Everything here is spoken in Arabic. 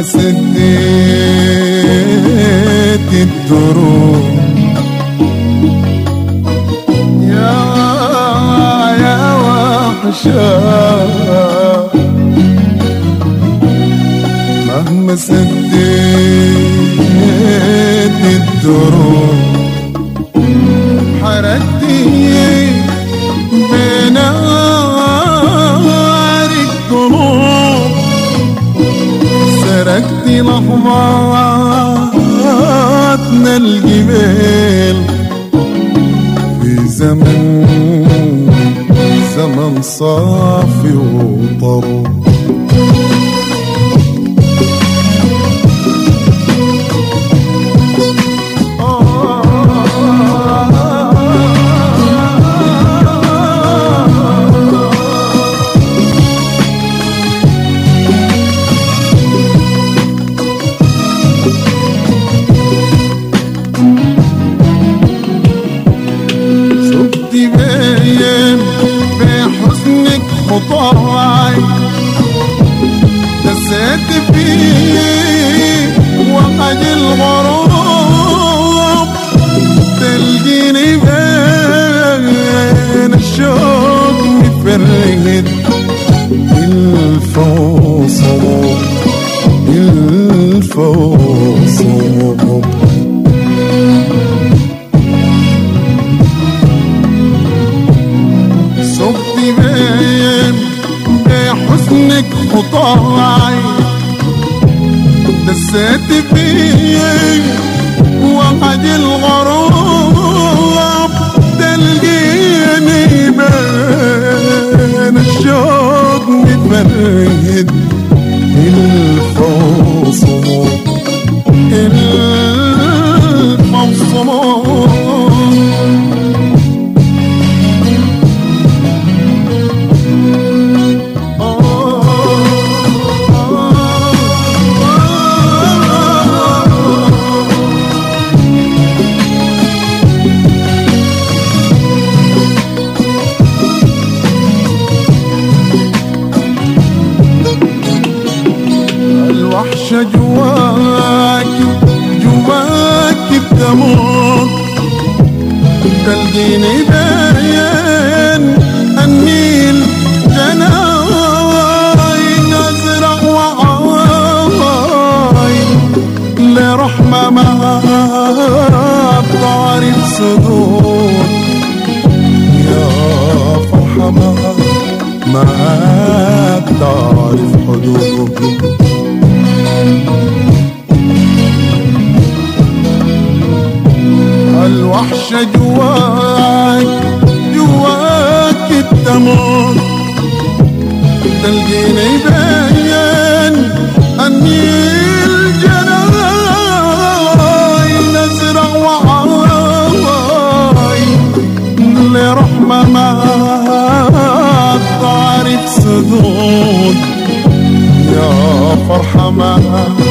سديت الدروب يا وحشة، مهما سديت الدروب حركتي بنار القلوب، سرقتي لحظاتنا الجميل في زمن صافي وطروب. بحزنك خطاي دسيت فيه وقد الغروب، تلقيني بين الشوق مفرقد الفوصل صبتي بحسنك خطاي دسيت فيه وقد الغروب، تلقيني بين الشوق مفرقد الفوصل الوحشة جواك الدموع، تلقيني باين النيل جناي نزرع وعاي لرحمة ما بتعرف سدود، يا فرحة ما بتعرف حدود. الوحشة جواك الدموع، تلقيني باين النيل جناي نزرع وعاي لرحمة ما تعرف سدود، يا فرحة ما